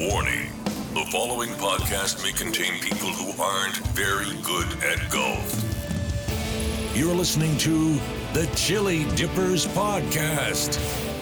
Warning. The following podcast may contain people who aren't very good at golf. You're listening to the Chili Dippers Podcast.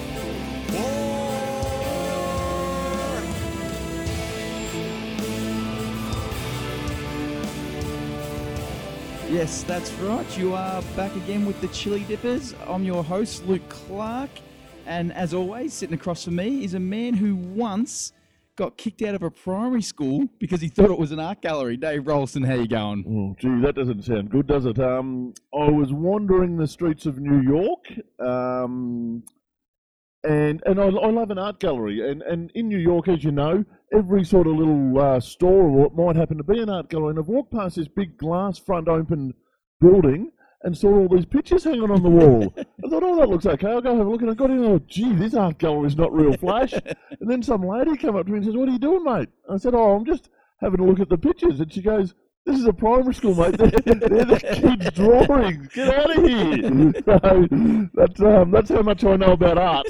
Yes, that's right. You are back again with the Chili Dippers. I'm your host, Luke Clark. And as always, sitting across from me is a man who once got kicked out of a primary school because he thought it was an art gallery. Dave Rolston, how you going? Oh, gee, that doesn't sound good, does it? I was wandering the streets of New York, and I love an art gallery. And in New York, as you know, every sort of little store or what might happen to be an art gallery. And I've walked past this big glass front open building and saw all these pictures hanging on the wall. I thought, oh, that looks okay. I'll go have a look. And I got in and I thought, gee, this art gallery is not real flash. And then some lady came up to me and says, what are you doing, mate? I said, oh, I'm just having a look at the pictures. And she goes, this is a primary school, mate. They're the kids' drawings. Get out of here. So that's how much I know about art.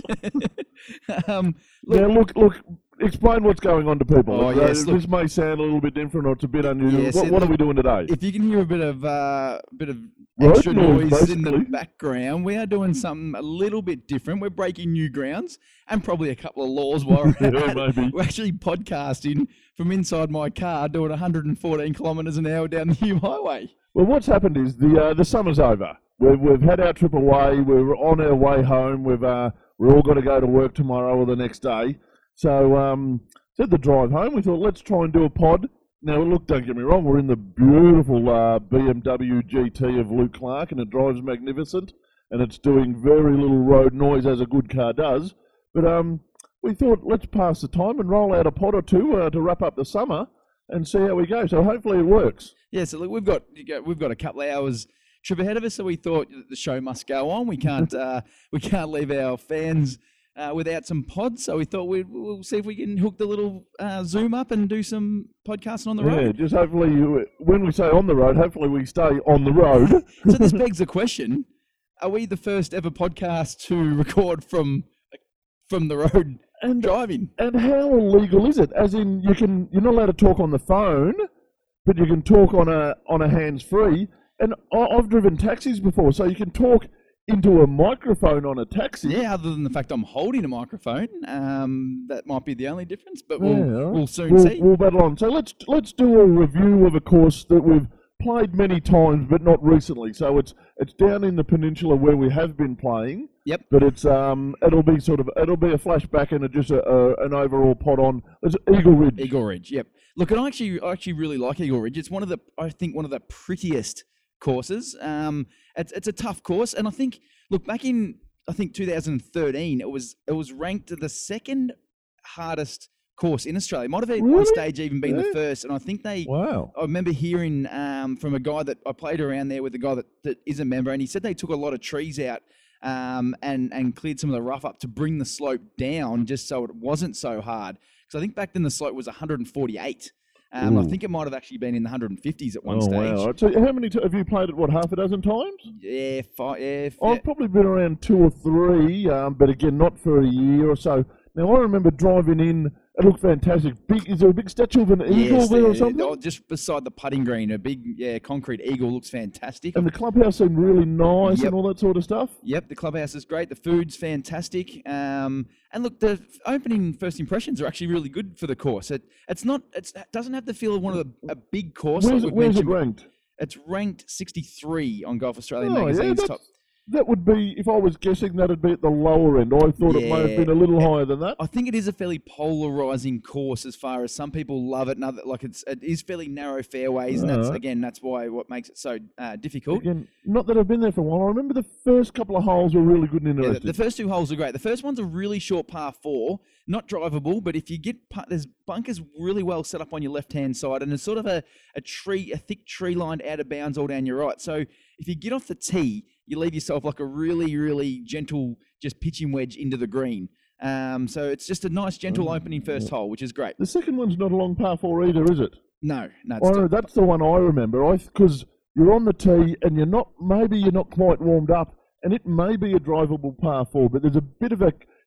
Look, explain what's going on to people. Oh, yes, this may sound a little bit different or it's a bit unusual. Yes, what are we doing today? If you can hear a bit of Road extra noise basically in the background, we are doing something a little bit different. We're breaking new grounds and probably a couple of laws while we're at it. Maybe. We're actually podcasting from inside my car doing 114 kilometres an hour down the new highway. Well, what's happened is the summer's over. We've had our trip away. We're on our way home. We're all got to go to work tomorrow or the next day. So said the drive home, we thought, let's try and do a pod. Now, look, don't get me wrong, we're in the beautiful BMW GT of Luke Clark, and it drives magnificent, and it's doing very little road noise as a good car does. But we thought, let's pass the time and roll out a pod or two to wrap up the summer and see how we go. So hopefully it works. Yeah, so look, we've got a couple of hours trip ahead of us, so we thought the show must go on. We can't leave our fans without some pods, so we thought we'll see if we can hook the little Zoom up and do some podcasting on the road. Yeah, just hopefully, when we say on the road, hopefully we stay on the road. So this begs the question, are we the first ever podcast to record from the road and driving? And how illegal is it? As in, you're not allowed to talk on the phone, but you can talk on a hands-free. And I've driven taxis before, so you can talk into a microphone on a taxi. Yeah, other than the fact I'm holding a microphone, that might be the only difference, but we'll soon see. We'll battle on. So let's do a review of a course that we've played many times, but not recently. So it's down in the peninsula where we have been playing. Yep. But it's it'll be a flashback and just an overall pod on. It's Eagle Ridge. Eagle Ridge. Yep. Look, and I actually really like Eagle Ridge. It's one of the prettiest courses. It's a tough course, and I think back in 2013, it was ranked the second hardest course in Australia. Might have on stage even been the first, and I think Wow. I remember hearing from a guy that I played around there with a guy that is a member, and he said they took a lot of trees out and cleared some of the rough up to bring the slope down just so it wasn't so hard. Because I think back then the slope was 148. I think it might have actually been in the 150s at one stage. Wow. So how many have you played it, half a dozen times? Yeah, five. I've probably been around 2 or 3, but again, not for a year or so. Now, I remember driving in, it looked fantastic. Is there a big statue of an eagle there or something? Just beside the putting green, a big concrete eagle looks fantastic. And the clubhouse seemed really nice and all that sort of stuff? Yep, the clubhouse is great. The food's fantastic. And look, the opening first impressions are actually really good for the course. It doesn't have the feel of one of a big course. Where's it ranked? It's ranked 63 on Golf Australia magazine's top. That would be, if I was guessing, that'd be at the lower end. I thought it may have been a little higher than that. I think it is a fairly polarising course as far as some people love it, and it is fairly narrow fairways, and that's why what makes it so difficult. Again, not that I've been there for a while. I remember the first couple of holes were really good and interesting. The first 2 holes are great. The first one's a really short par 4, not drivable, but if you get there's bunkers really well set up on your left-hand side, and there's sort of a thick tree lined out of bounds all down your right. So if you get off the tee, you leave yourself like a really, really gentle, just pitching wedge into the green. So it's just a nice, gentle opening first hole, which is great. The second one's not a long par 4 either, is it? No. That's the one I remember. Because you're on the tee and you're not quite warmed up, and it may be a drivable par 4, but there's a bit of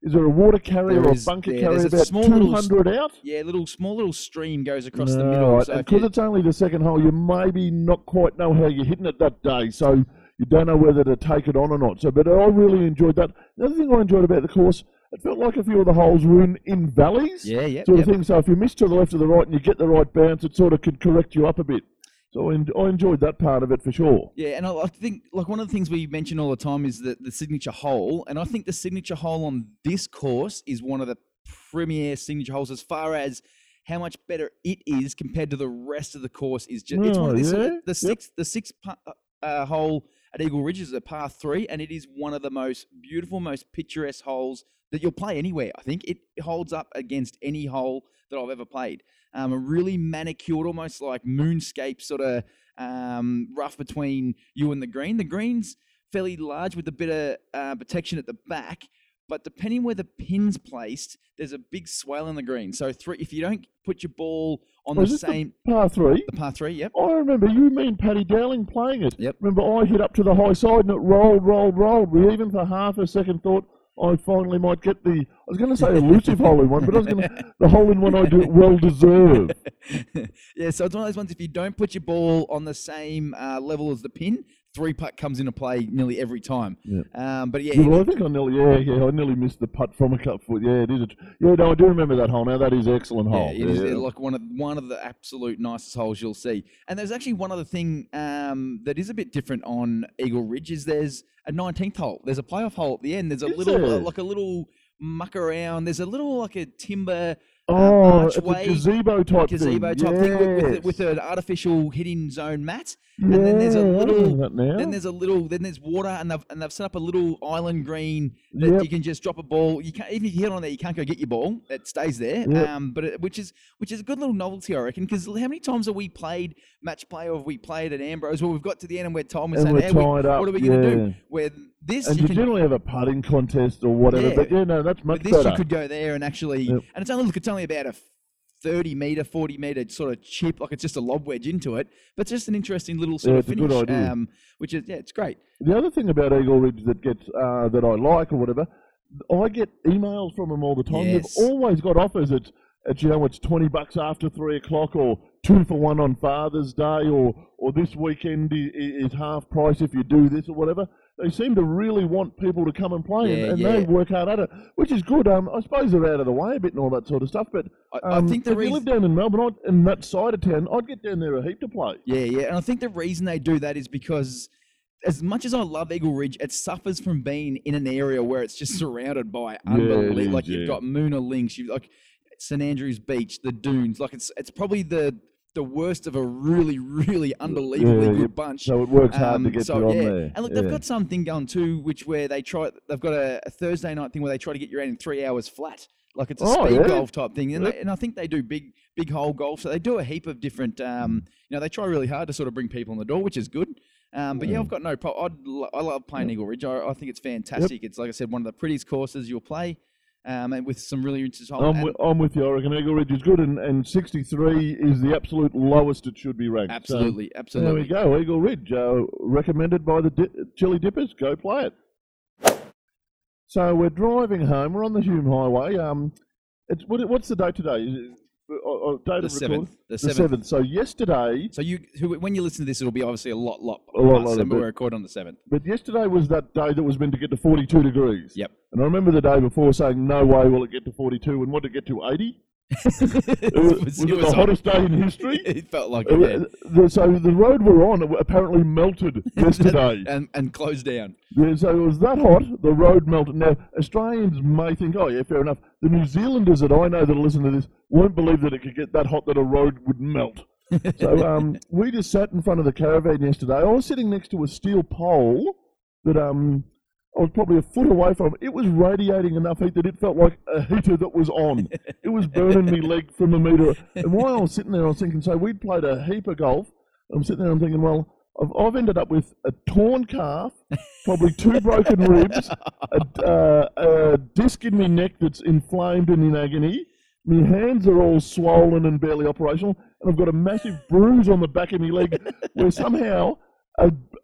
is there a water carrier There or is- bunker yeah, carrier there's a about small little 200 out? Yeah, small little stream goes across the No, middle. right. So if Because you- it's only the second hole, you maybe not quite know how you're hitting it that day, so you don't know whether to take it on or not. So, but I really enjoyed that. The other thing I enjoyed about the course, it felt like a few of the holes were in valleys, yeah, sort of thing. So if you miss to the left or the right and you get the right bounce, it sort of could correct you up a bit. So I enjoyed that part of it for sure. Yeah, and I think like one of the things we mention all the time is the signature hole, and I think the signature hole on this course is one of the premier signature holes as far as how much better it is compared to the rest of the course. Is just it's one of the sixth hole at Eagle Ridge is a par 3, and it is one of the most beautiful, most picturesque holes that you'll play anywhere. I think it holds up against any hole that I've ever played. A really manicured, almost like moonscape sort of rough between you and the green. The green's fairly large with a bit of protection at the back, but depending where the pin's placed, there's a big swell in the green. So if you don't put your ball on the same... The par 3? The par 3, yep. I remember you, me and Paddy Dowling playing it. Yep. Remember I hit up to the high side and it rolled. We even for half a second thought I finally might get I was going to say elusive hole-in-one, but the hole-in-one I do well deserve. Yeah, so it's one of those ones, if you don't put your ball on the same level as the pin, 3-putt comes into play nearly every time. Yeah. But yeah, Well, I think I nearly missed the putt from a cup foot. Yeah, it is. I do remember that hole. Now that is an excellent hole. Yeah, it is like one of the absolute nicest holes you'll see. And there's actually one other thing that is a bit different on Eagle Ridge is there's a 19th hole. There's a playoff hole at the end. There's a little muck around. There's a little like a timber archway, it's a gazebo type thing with an artificial hitting zone mat. And then there's then there's water, and they've set up a little island green that you can just drop a ball. You can't, even if you hit on there, you can't go get your ball. It stays there. Which is a good little novelty, I reckon. Because how many times have we played match play, or have we played at Ambrose where we've got to the end and we're told, saying, tied up. what are we going to do? Where this and you generally have a putting contest or whatever. Yeah. But that's much better. You could go there and actually, and it's only about a 30-meter, 40-meter sort of chip, like it's just a lob wedge into it. But it's just an interesting little sort of finish, good idea. Which is, it's great. The other thing about Eagle Ridge that I like or whatever, I get emails from them all the time. Yes. They've always got offers. It's it's $20 after 3 o'clock, or 2 for 1 on Father's Day, or this weekend is half price if you do this or whatever. They seem to really want people to come and play, and they work hard at it, which is good. I suppose they're out of the way a bit and all that sort of stuff, but I think if you live down in Melbourne, in that side of town, I'd get down there a heap to play. Yeah, and I think the reason they do that is because as much as I love Eagle Ridge, it suffers from being in an area where it's just surrounded by unbelievable. You've got Moona Links, you've like St Andrews Beach, the dunes. Like it's probably the worst of a really, really unbelievably good bunch. So it works hard to get on there. And look, they've got something going too, where they've got a Thursday night thing where they try to get you out in 3 hours flat. Like it's a speed golf type thing. And I think they do big hole golf. So they do a heap of different, they try really hard to sort of bring people in the door, which is good. But I've got no problem. I love playing Eagle Ridge. I think it's fantastic. It's, like I said, one of the prettiest courses you'll play. And with some really interesting holes. I'm with you. I reckon Eagle Ridge is good, and 63 is the absolute lowest it should be ranked. Absolutely. There we go, Eagle Ridge, recommended by the Chili Dippers. Go play it. So we're driving home. We're on the Hume Highway. What's the date today? The 7th. The 7th. So yesterday... So when you listen to this, it'll be obviously a lot past, but we're recording on the 7th. But yesterday was that day that was meant to get to 42 degrees. Yep. And I remember the day before saying, no way will it get to 42, and what did it get to 80? was it the hottest day in history? It felt like it. So the road we're on apparently melted yesterday. and closed down. Yeah, so it was that hot, the road melted. Now, Australians may think, oh yeah, fair enough. The New Zealanders that I know that listen to this won't believe that it could get that hot that a road would melt. So we just sat in front of the caravan yesterday. I was sitting next to a steel pole that I was probably a foot away from. It was radiating enough heat that it felt like a heater that was on. It was burning me leg from a metre. And while I was sitting there, I was thinking, so we'd played a heap of golf. I'm sitting there, I'm thinking, well, I've ended up with a torn calf, probably 2 broken ribs, a disc in my neck that's inflamed and in agony. My hands are all swollen and barely operational, and I've got a massive bruise on the back of my leg where somehow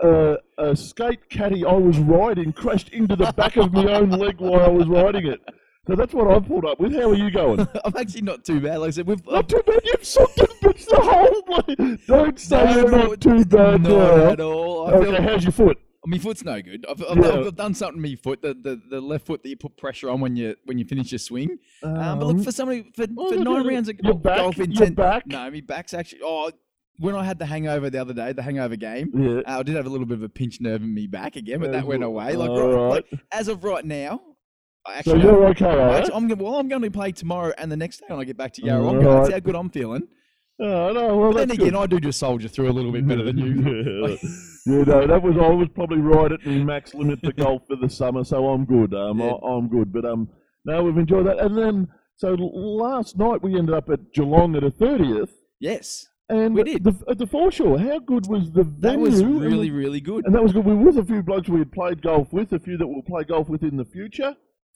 a skate caddy I was riding crashed into the back of my own leg while I was riding it. So that's what I've pulled up with. How are you going? I'm actually not too bad. Like I said, Not too bad. You've sucked and bitched the whole bloody... Don't say you're not too bad. Not at all. Okay, how's your foot? My foot's no good. I've done something to my foot. The left foot that you put pressure on when you finish your swing. But look, for somebody for 9 rounds of golf in 10. Your back? No, my back's actually. When I had the hangover the other day, the hangover game, I did have a little bit of a pinched nerve in my back again, but that went away. Like as of right now, so you're okay, right? I'm going to play tomorrow and the next day when I get back to Yarrawonga. That's how good I'm feeling. Oh, no, well, but then again, I do just soldier through a little bit better than you. I was probably right at the max limit for golf for the summer, so I'm good. I'm good. But no, we've enjoyed that. And then, so last night we ended up at Geelong at a 30th. Yes. And we did. At the foreshore, how good was the venue? That was really, really good. And that was good. We were with a few blokes we had played golf with, a few that we'll play golf with in the future.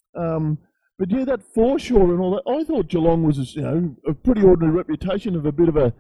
But yeah, that foreshore and all that, I thought Geelong was, a pretty ordinary reputation of a bit of a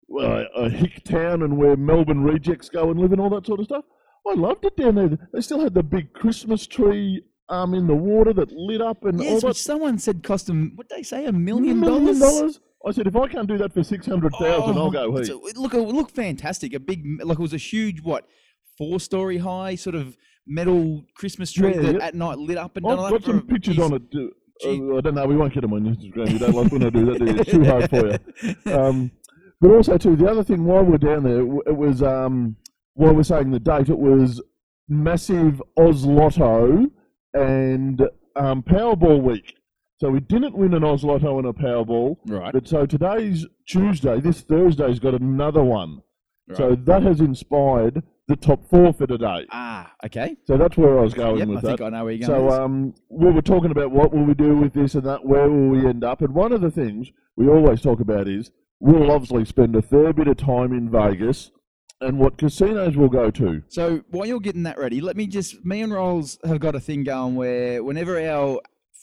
hick town and where Melbourne rejects go and live and all that sort of stuff. I loved it down there. They still had the big Christmas tree in the water that lit up and all that. Which someone said cost them, what did they say, $1 million? $1 million? I said, if I can't do that for 600,000, I'll go here. It looked fantastic. It was a huge, 4-story high sort of metal Christmas tree that at night lit up and done. I've got some pictures on it. I don't know. We won't get them on Instagram. You don't like when I do that. It's too hard for you. But also, too, the other thing while we're down there, it was while we're saying the date, it was massive Oz Lotto and Powerball week. So we didn't win an Oz Lotto and a Powerball. Right. But so today's Tuesday. This Thursday's got another one. Right. So that has inspired the top 4 for today. Okay. So that's where I was going with that. I think I know where you're going. So we were talking about what will we do with this and that, where will we end up? And one of the things we always talk about is we'll obviously spend a fair bit of time in Vegas and what casinos we'll go to. So while you're getting that ready, me and Rolls have got a thing going where whenever our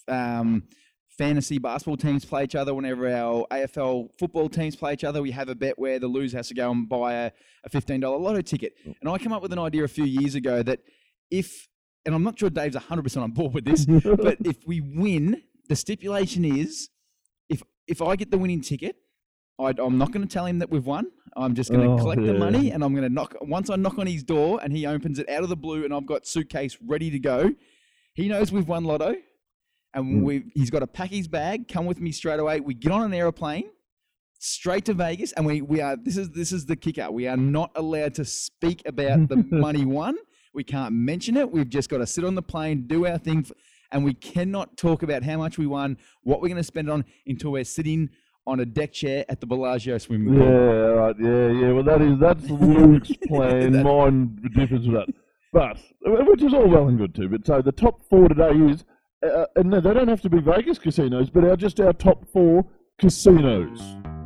fantasy basketball teams play each other, whenever our AFL football teams play each other, we have a bet where the loser has to go and buy a $15 lotto ticket. And I came up with an idea a few years ago that and I'm not sure Dave's 100% on board with this, but if we win, the stipulation is if I get the winning ticket, I'm not going to tell him that we've won. I'm just going to collect the money and I'm going to once I knock on his door and he opens it out of the blue and I've got suitcase ready to go, he knows we've won lotto. And he's got to pack his bag, come with me straight away. We get on an aeroplane straight to Vegas, and we are. This is the kicker. We are not allowed to speak about the money won. We can't mention it. We've just got to sit on the plane, do our thing, and we cannot talk about how much we won, what we're going to spend it on until we're sitting on a deck chair at the Bellagio swimming pool. Yeah, right. Yeah. Well, that's Luke's plan. Mine differs with that, but which is all well and good too. But so the top 4 today is. And they don't have to be Vegas casinos, but just our top 4 casinos.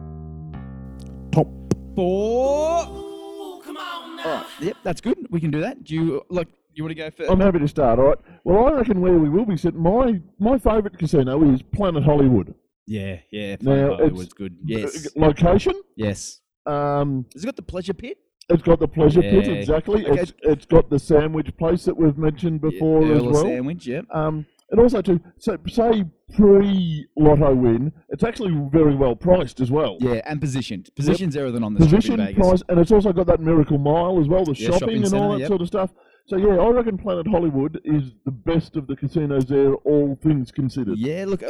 Top 4. Come on now. All right. Yep, that's good. We can do that. Do you want to go first? I'm happy to start. All right. Well, I reckon where we will be sitting. My favourite casino is Planet Hollywood. Yeah. Planet Hollywood's good. Yes. Location? Yes. Has it got the pleasure pit? It's got the pleasure pit, exactly. Okay. It's got the sandwich place that we've mentioned before as well. Sandwich, yep. And also, say pre-lotto win, it's actually very well priced as well. Yeah, and positioned. Position's everything on the strip in Vegas. Price, and it's also got that Miracle Mile as well, the shopping and all that sort of stuff. So, yeah, I reckon Planet Hollywood is the best of the casinos there, all things considered. Yeah, look,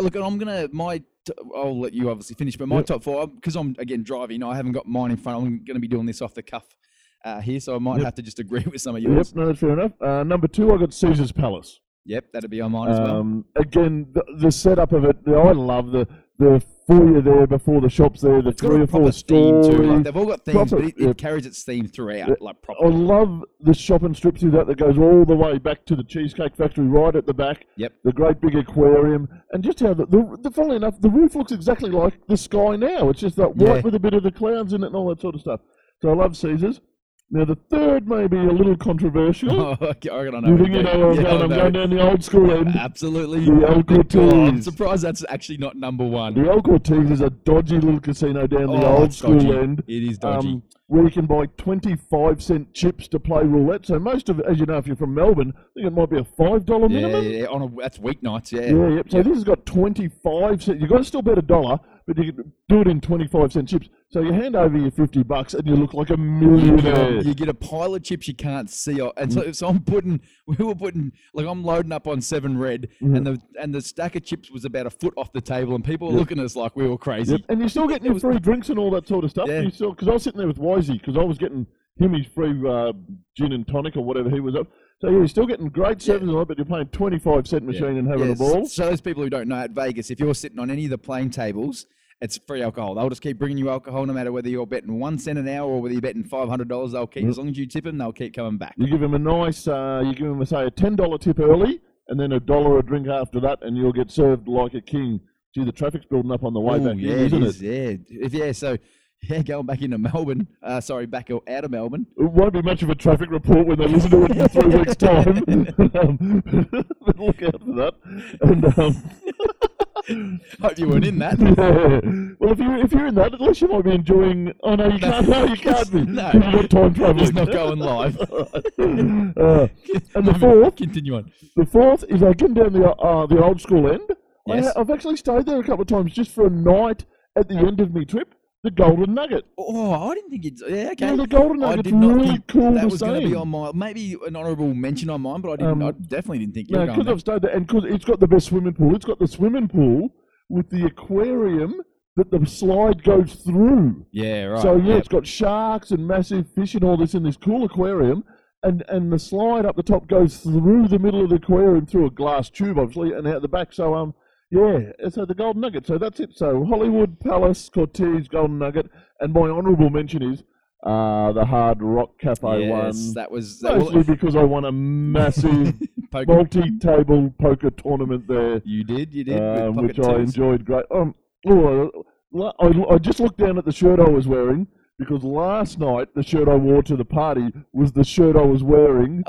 I'll let you obviously finish, but my top 4, because I'm, again, driving, I haven't got mine in front. I'm going to be doing this off the cuff here, so I might have to just agree with some of yours. Yep, no, that's fair enough. Number 2, I got Caesar's Palace. Yep, that'd be on mine as well. Again, the setup of it, I love the foyer there before the shops there, the 3 or 4 stores. They've all got themes, but it carries its theme throughout, properly. I love the shopping strip through that goes all the way back to the Cheesecake Factory right at the back. Yep. The great big aquarium, and just how funnily enough, the roof looks exactly like the sky now. It's just that white with a bit of the clouds in it and all that sort of stuff. So I love Caesars. Now, the third may be a little controversial. Oh, I don't know. You think you know where I'm going down the old school end? Absolutely. The El Cortez. Oh, I'm surprised that's actually not number one. The El Cortez is a dodgy little casino down the old school dodgy. end. It is dodgy. Where you can buy 25-cent chips to play roulette. So most of it, as you know, if you're from Melbourne, I think it might be a $5 minimum. Yeah, that's weeknights, yeah. Yeah, yep. So this has got 25 cents. You've got to still bet $1, but you can do it in 25-cent chips. So you hand over your $50 and you look like a millionaire. You get a pile of chips you can't see. And so I'm putting, I'm loading up on 7 Red, and the stack of chips was about a foot off the table, and people were looking at us like we were crazy. Yep. And you're still getting your free drinks and all that sort of stuff. Yeah. Because I was sitting there with Wisey, because I was getting him his free gin and tonic or whatever he was up. So you're still getting great service and all that, but you're playing 25-cent machine and having a ball. So those people who don't know, at Vegas, if you're sitting on any of the playing tables, it's free alcohol. They'll just keep bringing you alcohol no matter whether you're betting 1 cent an hour or whether you're betting $500. They'll keep, as long as you tip them, they'll keep coming back. You give them a nice, say, a $10 tip early, and then $1 a drink after that, and you'll get served like a king. Gee, the traffic's building up on the way back in, isn't it? Yeah, so... Yeah, going back into Melbourne. Back out of Melbourne. It won't be much of a traffic report when they listen to it in 3 weeks' time. But look out for that. And, hope you weren't in that. Yeah. Well, if you're in that, at least you might be enjoying. Oh no, you can't. No, you can't be. No, you've got time traveling. It's not going live. And the fourth. Continue on. The fourth is getting down the old school end. Yes. I've actually stayed there a couple of times just for a night at the end of my trip. The Golden Nugget. Oh, I didn't think it's... Yeah, okay. Yeah, the Golden Nugget's I did not really think cool that to was going to see. be on my... Maybe an honourable mention on mine, but I definitely didn't think you were No, going because I've stayed there, and because it's got the best swimming pool. It's got the swimming pool with the aquarium that the slide goes through. Yeah, right. So, it's got sharks and massive fish and all this in this cool aquarium, and the slide up the top goes through the middle of the aquarium through a glass tube, obviously, and out the back. So, so the Golden Nugget. So that's it. So Hollywood, Palace, Cortez, Golden Nugget, and my honourable mention is the Hard Rock Cafe one. That was... Mostly because I won a massive multi-table poker tournament there. You did, which I enjoyed great. I just looked down at the shirt I was wearing, because last night the shirt I wore to the party was the shirt I was wearing.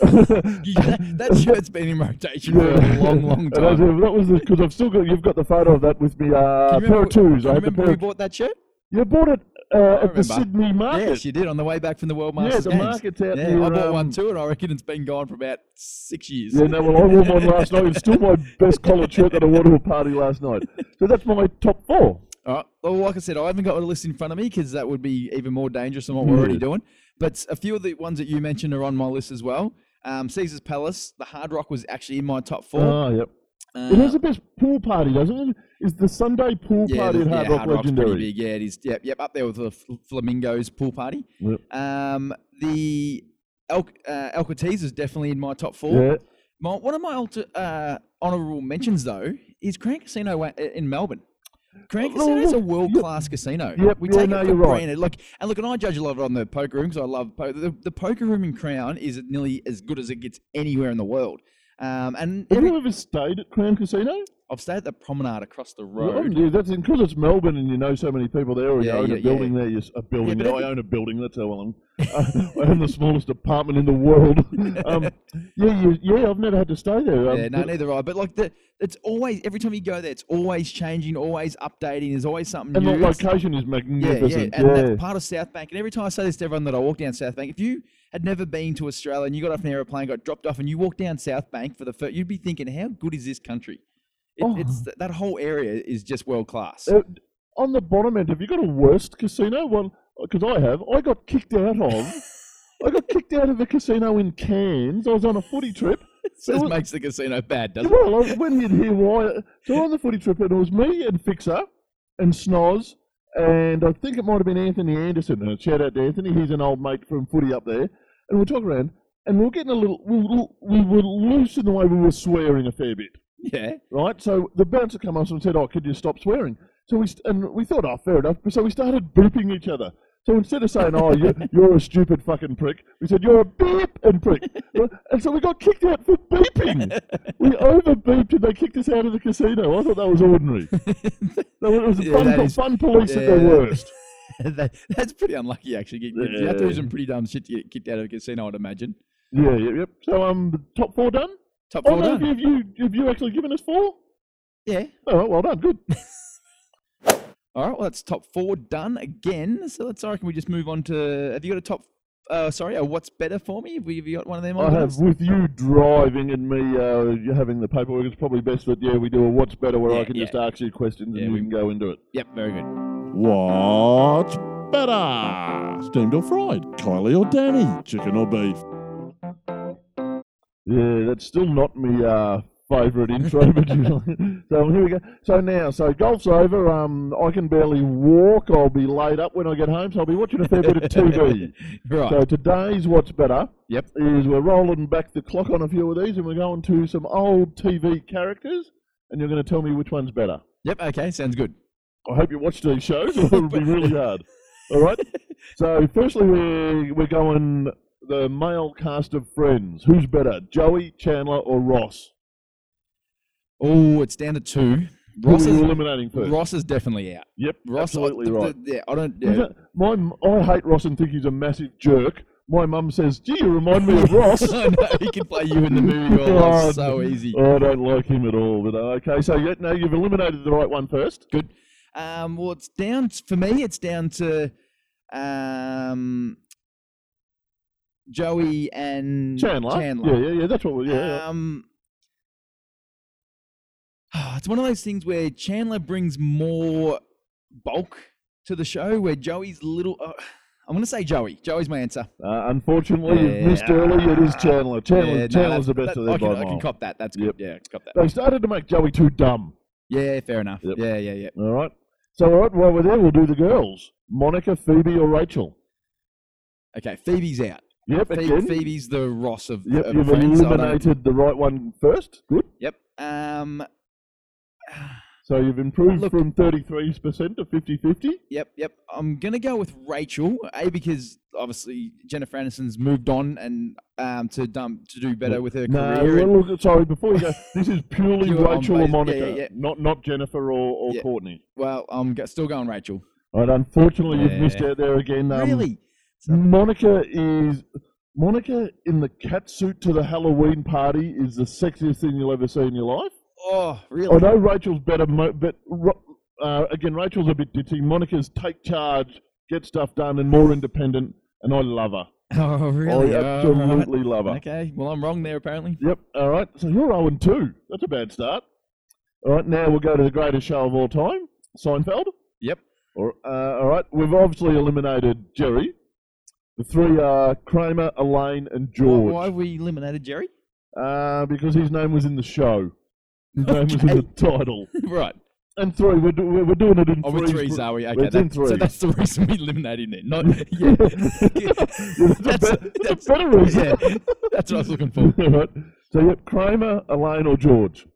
That shirt's been in rotation for a long time. And that was because you've got the photo of that with me. Pair of twos. Do you remember when you bought that shirt? You bought it at the Sydney market. Yes, you did, on the way back from the World Masters the Games. market's out there. I bought one too, and I reckon it's been gone for about 6 years. Yeah, no, well, I wore one last night. It's still my best collared shirt that I wore to a party last night. So that's my top 4. All right. Well, like I said, I haven't got a list in front of me because that would be even more dangerous than what we're already doing. But a few of the ones that you mentioned are on my list as well. Caesar's Palace, the Hard Rock was actually in my top 4. Oh, yep. It has the best pool party, doesn't it? Is the Sunday pool party at Hard Rock legendary? Pretty big. Yeah, it is. Yep, up there with the Flamingos pool party. Yep. The El Cortez is definitely in my top 4. Yeah. One of my honourable mentions, though, is Crown Casino in Melbourne. Crown Casino is a world-class casino. Yep, we take it for right. granted. And I judge a lot on the poker room because I love poker. The poker room in Crown is nearly as good as it gets anywhere in the world. Have you ever stayed at Crown Casino? I've stayed at the Promenade across the road. Yeah, that's because it's Melbourne and you know so many people there, or you own a building there. I own a building. That's how long. I own the smallest apartment in the world. I've never had to stay there. Neither I. But it's always, every time you go there, it's always changing, always updating. There's always something new. And the location is magnificent. And that's part of South Bank. And every time I say this to everyone that I walk down South Bank, if you had never been to Australia and you got off an aeroplane, got dropped off, and you walk down South Bank for the first, you'd be thinking, how good is this country? It's that whole area is just world class. On the bottom end, have you got a worst casino? Well, because I got kicked out of the casino in Cairns. I was on a footy trip. It makes the casino bad, doesn't it? Well, I went in here why. So on the footy trip, and it was me and Fixer and Snoz, and I think it might have been Anthony Anderson. And shout out to Anthony, he's an old mate from footy up there. And we're talking around, and we were getting we were loose in the way we were swearing a fair bit. Yeah. Right? So the bouncer came up and said, could you stop swearing? So we thought, fair enough. So we started beeping each other. So instead of saying, you're a stupid fucking prick, we said, you're a beep and prick. And so we got kicked out for beeping. We over-beeped and they kicked us out of the casino. I thought that was ordinary. It was fun police at their worst. That's pretty unlucky, actually. You have to do some pretty dumb shit to get kicked out of a casino, I'd imagine. Yeah, yep. So, top 4 done? Top 4 no, done. Have you actually given us 4? Yeah. All right, well done, good. All right, well, that's top 4 done again. So I reckon we just move on to, have you got a top, what's better for me? Have you got one of them on? I have, with you driving and me having the paperwork, it's probably best that, we do a what's better where I can just ask you questions and we can go into it. Yep, very good. What's better? Steamed or fried? Kylie or Danny? Chicken or beef? Yeah, that's still not my favourite intro, but so here we go. So golf's over. I can barely walk. I'll be laid up when I get home, so I'll be watching a fair bit of TV. Right. So today's What's Better Yep. is we're rolling back the clock on a few of these, and we're going to some old TV characters, and you're going to tell me which one's better. Yep, okay, sounds good. I hope you watch these shows, or it'll be really hard. All right? So firstly, we're going the male cast of Friends. Who's better, Joey, Chandler, or Ross? Oh, it's down to 2. Who are you eliminating first? Ross is definitely out. Yep, Ross, absolutely right. I don't. Yeah. I hate Ross and think he's a massive jerk. My mum says, "Gee, you remind me of Ross." I know, he can play you in the movie. Oh, so easy. I don't like him at all. But okay, so you've eliminated the right one first. Good. Well, it's down for me. It's down to Joey and Chandler. Yeah. That's what. It's one of those things where Chandler brings more bulk to the show, where Joey's little. I'm going to say Joey. Joey's my answer. Unfortunately, you've missed early. It is Chandler. Chandler's the best of them by I can cop that. That's good. Yeah, I can cop that. They started to make Joey too dumb. Yeah, fair enough. Yep. Yeah. All right. So, all right, while we're there, we'll do the girls. Monica, Phoebe, or Rachel? Okay, Phoebe's out. Yep, again. Phoebe's the Ross of Yep, of you've Friends, eliminated the right one first. Good. Yep. So you've improved from 33% to 50-50? Yep. I'm going to go with Rachel, because obviously Jennifer Aniston's moved on and to do better with her career. No, look, sorry, before you go, this is purely Rachel or Monica, yeah. not Jennifer or Courtney. Well, I'm still going Rachel. All right, unfortunately, you've missed out there again. Really? Monica in the catsuit to the Halloween party is the sexiest thing you'll ever see in your life. Oh, really? I know Rachel's better, but again, Rachel's a bit ditzy. Monica's take charge, get stuff done, and more independent, and I love her. Oh, really? I absolutely love her. Okay, well, I'm wrong there, apparently. Yep, all right. So you're 0-2. That's a bad start. All right, now we'll go to the greatest show of all time, Seinfeld. Yep. All right, we've obviously eliminated Jerry. The 3 are Kramer, Elaine, and George. Why have we eliminated Jerry? Because his name was in the show. His name was in the title. Right. And 3, we're doing it in 3. Oh, with 3s, are we? Okay, in 3. So that's the reason we eliminated him. Not, that's a better reason. Yeah, that's what I was looking for. All right. So, yep, Kramer, Elaine, or George?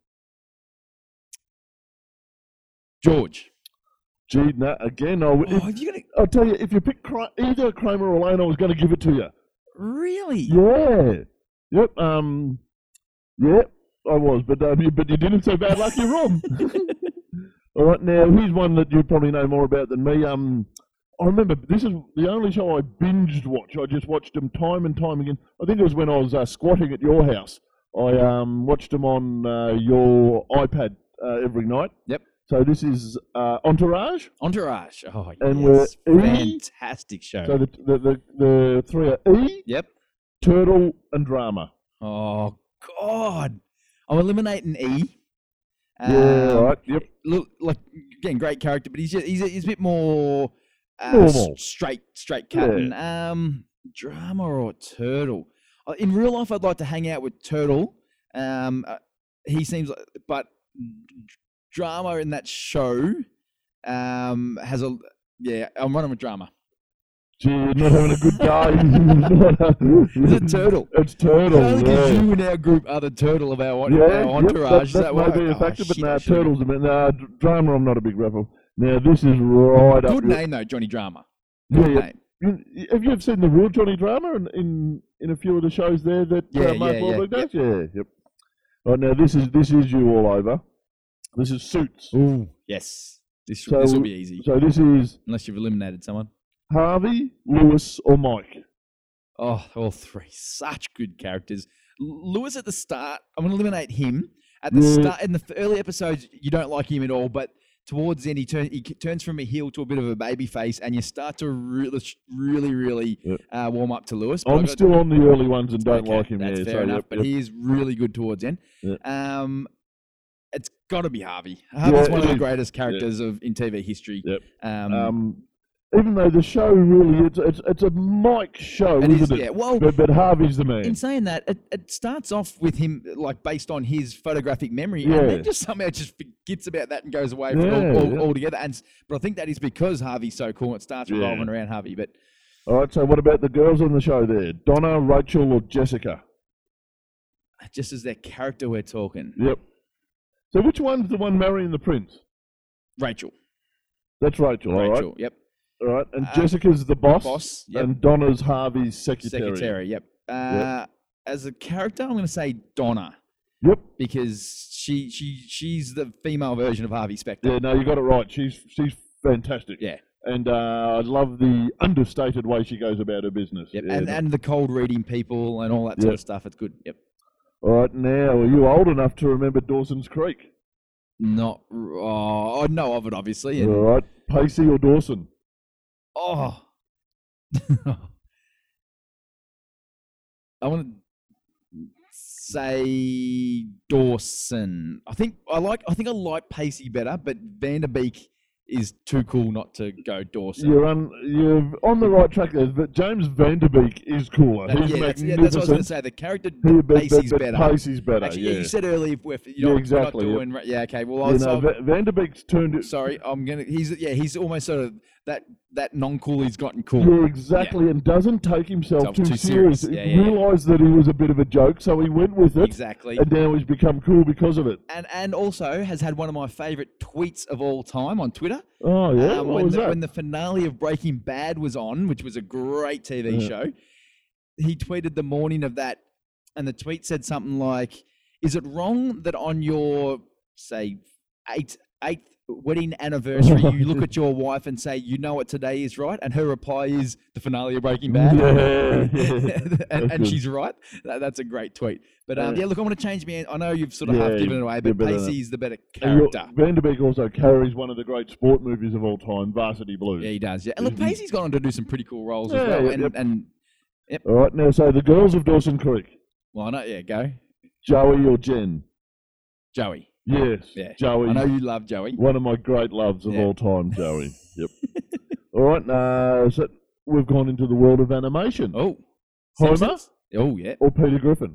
George. Gee, no, again, I'll tell you, if you pick either Kramer or Elaine, I was going to give it to you. Really? Yeah. Yep. Yep, I was, but you didn't, so bad luck, you're wrong. All right, now, here's one that you probably know more about than me. I remember, this is the only show I binged watch. I just watched them time and time again. I think it was when I was squatting at your house. I watched them on your iPad every night. Yep. So this is Entourage. Entourage. Oh, and yes. We're Fantastic show. So the 3 are E, yep, Turtle, and Drama. Oh, God. I'm eliminating E. Yeah, right, yep. Look, like, again, great character, but he's a bit more normal. Straight cutting. Drama or Turtle? In real life, I'd like to hang out with Turtle. He seems like, but Drama in that show has a, I'm running with Drama. Gee, you're not having a good day. Is it Turtle? It's Turtle. Only because you and our group are the Turtle of our entourage. That might be a factor, but Turtle's a bit. Drama, I'm not a big rapper. Now, this is right up. Good name, though, Johnny Drama. Good name. Have you ever seen the real Johnny Drama in a few of the shows there that Mark Wahlberg does? Yeah, yep. Right, now, this is you all over. This is Suits. Ooh, yes. This will be easy, So this is unless you've eliminated someone. Harvey, Lewis, or Mike. Oh, all three. Such good characters. Lewis at the start, I'm going to eliminate him. At the start, in the early episodes, you don't like him at all, but towards the end, he turns from a heel to a bit of a baby face, and you start to really warm up to Lewis. I'm still on the early ones and don't like him. That's fair enough, but he is really good towards the end. Yep. It's got to be Harvey. Harvey's one of the is. greatest characters in TV history. Yep. Even though the show really, it's a Mike show, isn't it? Yeah. Well, but Harvey's the man. In saying that, it starts off with him like based on his photographic memory, and then just somehow just forgets about that and goes away altogether. But I think that is because Harvey's so cool. It starts revolving around Harvey. But all right. So what about the girls on the show there? Donna, Rachel, or Jessica? Just as their character, we're talking. Yep. So which one's the one marrying the prince? Rachel. That's Rachel. All right. Yep. All right, and Jessica's the boss, yep. And Donna's Harvey's secretary. Yep. As a character, I'm going to say Donna. Yep. Because she's the female version of Harvey Specter. Yeah, no, you got it right. She's fantastic. Yeah. And I love the understated way she goes about her business. Yep. Yeah, and the cold reading people and all that sort of stuff. It's good. Yep. All right, now, are you old enough to remember Dawson's Creek? I know of it, obviously. All right, Pacey or Dawson? Oh, I want to say Dawson. I think I like Pacey better, but Vanderbeek is too cool not to go Dawson. You're on the right track there, but James Vanderbeek is cooler. He's magnificent. That's what I was going to say. The character Pacey's better. Pacey's better. Actually, yeah. You said earlier exactly. Not doing, yeah, okay. Well, Vanderbeek's turned it. Sorry, he's almost sort of that non-cool he's gotten cool. Yeah, exactly, and doesn't take himself too serious. He realised that he was a bit of a joke, so he went with it. Exactly. And now he's become cool because of it. And also has had one of my favourite tweets of all time on Twitter. Oh, yeah? When the finale of Breaking Bad was on, which was a great TV show, he tweeted the morning of that, and the tweet said something like, "Is it wrong that on your, say, eighth wedding anniversary, you look at your wife and say, you know what today is, right?" And her reply is the finale of Breaking Bad. and she's right. That's a great tweet. But look, I'm going to change my. I know you've sort of half given it away, but Pacey's the better character. Vanderbeek also carries one of the great sport movies of all time, Varsity Blues. Yeah, he does. Yeah, and look, Pacey's gone on to do some pretty cool roles as well. Yep. All right, now so the girls of Dawson Creek. Why not? Yeah, go. Joey or Jen? Joey. Yes, yeah. Joey. I know you love Joey. One of my great loves of all time, Joey. Yep. All right, so we've gone into the world of animation. Oh. Homer? Simpsons? Oh, yeah. Or Peter Griffin?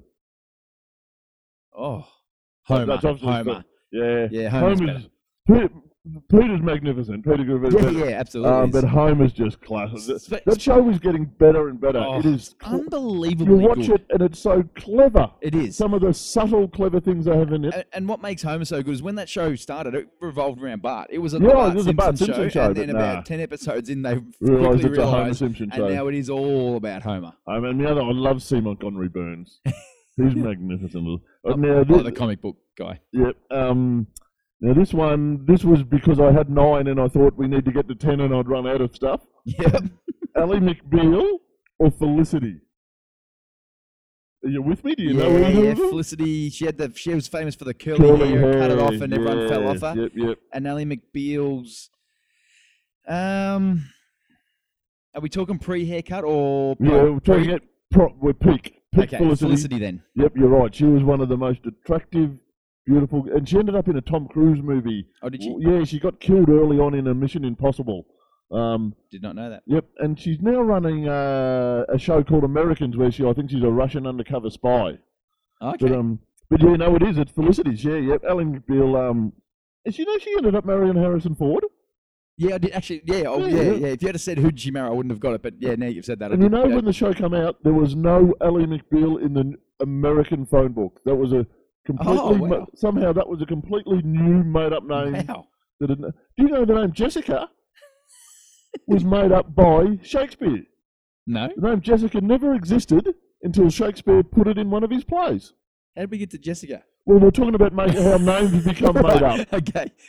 Oh. Homer. Homer. Yeah, Homer's better. Peter's magnificent. Peter Griffin. Yeah, absolutely. But Homer's just classic. That show is getting better and better. Oh, it is unbelievably good. You watch it and it's so clever. It is. Some of the subtle, clever things they have in it. And what makes Homer so good is when that show started, it revolved around Bart. It was a Bart Simpson show. And then about 10 episodes in, they quickly realised a Homer Simpson show. And now it is all about Homer. I love C. Montgomery Burns. He's magnificent. The comic book guy. Yep. Now this was because I had 9 and I thought we need to get to 10 and I'd run out of stuff. Yep. Ally McBeal or Felicity? Are you with me? Do you know who it is? Felicity, she was famous for the curly hair, cut it off and everyone fell off her. Yep. And Ally McBeal's, are we talking pre-haircut or? We're talking at we're peak Felicity then. Yep, you're right. She was one of the most attractive, beautiful, and she ended up in a Tom Cruise movie. Oh, did she? Yeah, she got killed early on in a Mission Impossible. Did not know that. Yep, and she's now running a show called Americans, where I think she's a Russian undercover spy. Okay. But yeah, no, it is. It's Felicity's. Yeah. Ally McBeal. And she ended up marrying Harrison Ford. Yeah, I did actually. Yeah. Oh, yeah. If you had said who did she marry, I wouldn't have got it. But yeah, now you've said that. And when the show came out, there was no Ally McBeal in the American phone book. That was a completely somehow that was a completely new made-up name. Wow. Do you know the name Jessica was made up by Shakespeare? No. The name Jessica never existed until Shakespeare put it in one of his plays. How did we get to Jessica? Well, we're talking about how names become made up. Okay. Yep.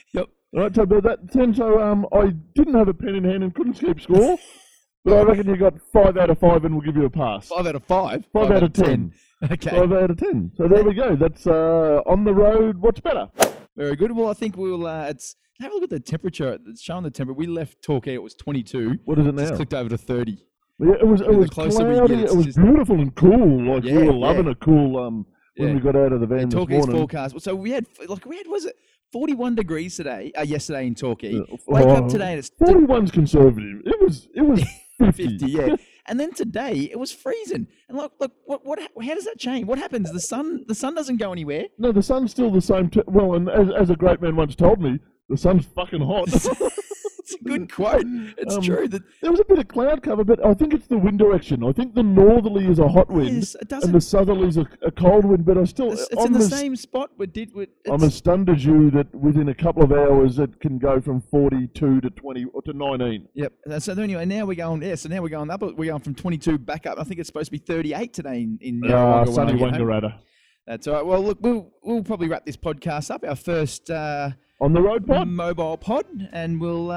Right, so but that 10. So I didn't have a pen in hand and couldn't keep score, but I reckon you got 5 out of 5, and we'll give you a pass. 5 out of 5? 5 out of 10. Okay. 5 out of 10. So there we go. That's on the road. What's better? Very good. Well, I think we'll have a look at the temperature. It's showing the temperature. We left Torquay. It was 22. What is it now? Just clicked over to 30. Yeah, it was the closer we cloudy. get, it's It was just- beautiful and cool. Like we Yeah, were loving yeah. a cool when we got out of the van this Torquay's morning. forecast. So we had was it 41 degrees today? Yesterday in Torquay. Wake up today and it's 41's conservative. It was 50. 50. Yeah. And then today it was freezing. And look, what? How does that change? What happens? The sun doesn't go anywhere. No, the sun's still the same. Well, and as a great man once told me, the sun's fucking hot. It's a good quote. It's true. That There was a bit of cloud cover, but I think it's the wind direction. I think the northerly is a hot wind, Yes, it and the southerly is a cold wind. But it's in the same spot. I'm as stunned as you that within a couple of hours it can go from 42 to 20 or to 19. Yep. So anyway, now we're going. Yeah. So now we're going up. We're going from 22 back up. I think it's supposed to be 38 today in Yarrawonga when Sunny I get home. Wangaratta. That's all right. Well, look, we'll probably wrap this podcast up. Our first On the road pod. mobile pod, and we'll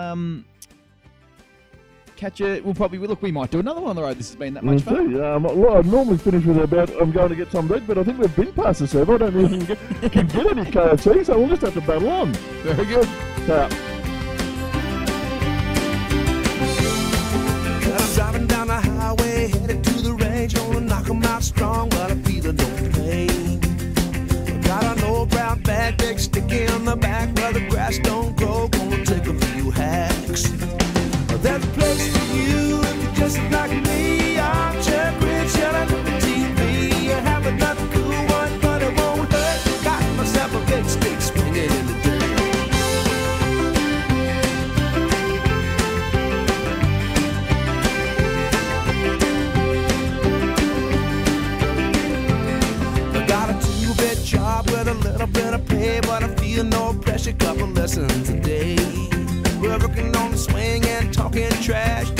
catch it. We might do another one on the road. This has been that much fun. See, well, I normally finish with about I'm going to get some bread, but I think we've been past the server. I don't even can get any KFC, so we'll just have to battle on. Very good. I'm driving down the highway, headed to the range. Gonna knock 'em out strong, but I'm feeling no pain. Got an old brown bag, big sticky on the back, where the grass don't grow. Gonna take a few hacks. There's a place for you if you're just like me. I'm Chuck Rich, yelling at the TV. I have another cool one, but it won't hurt. Got myself a big stick swinging in the dirt. Got a 2-bit job with a little bit of pay, but I feel no pressure, couple lessons a day. We're working on the swing and talking trash.